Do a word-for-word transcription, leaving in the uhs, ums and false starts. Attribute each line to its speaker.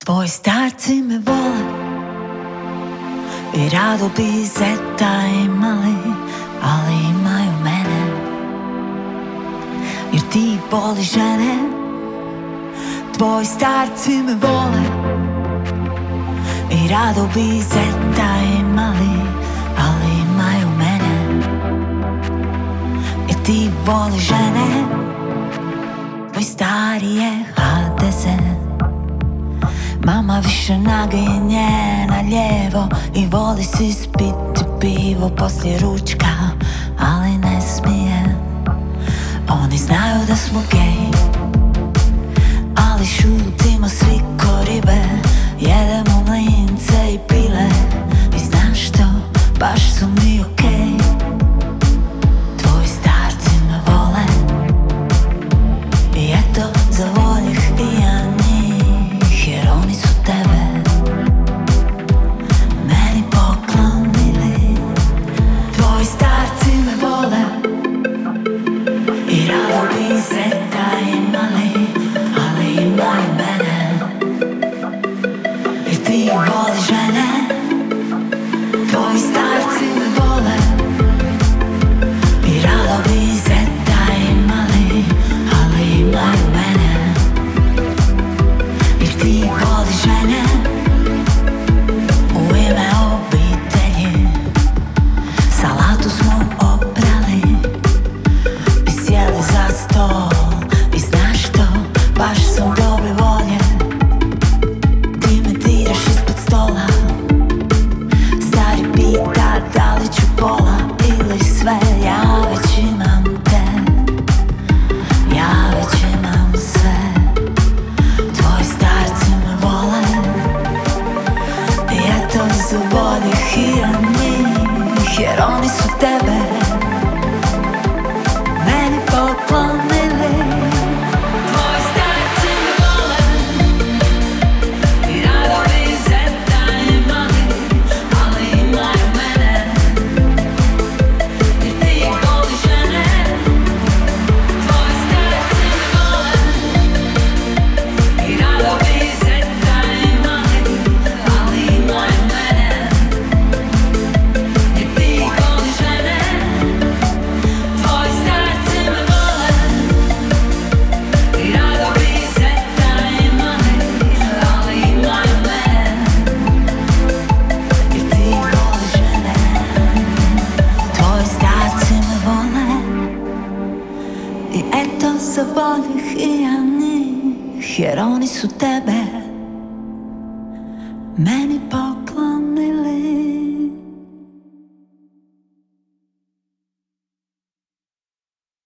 Speaker 1: Tvoji starci me vole i rado bi zeta imali, ali imaju mene, jer ti voli žene. Tvoji starci me vole i rado bi zeta imali, ali imaju mene, jer ti voli žene. Tvoj stari je ha de ze, mama više naginje na lijevo i voli si spiti pivo poslije ručka, ali ne smije. Oni znaju da smo gej, ali šutimo svi ko ribe, jedemo mlince i pile. I znaš što, baš su mi okej. Tvoji starci me vole i eto zavoljih i ja njih, jer oni su tebe meni poklonili. Tvoji starci me vole i rado bi zeta imali, ali imaju mene, jer ti voli žene. Tvoji starci me vole i rado bi zeta imali, ali imaju mene, jer ti voli žene. U ime obitelji salatu smo oprali i sjeli za stol. I znaš što, baš sam dobre volje. Ti me diraš ispod stola, stari pita da li ću pola ili sve. Ja već imam te, ja već imam sve. Tvoji starci me vole i eto zavoljih i ja njih, jer oni su tebe meni poklonili. Tvoji starci me vole i rado bi zeta imali, ali imaju mene, jer ti voli žene. Tvoji starci me vole i rado bi zeta imali, ali imaju mene, jer ti voli žene. Tvoji starci me vole i rado bi zeta imali, ali imaju mene, jer ti voli žene. Tvoji starci me vole i eto zavoljih i ja njih, jer oni su tebe meni poklonili.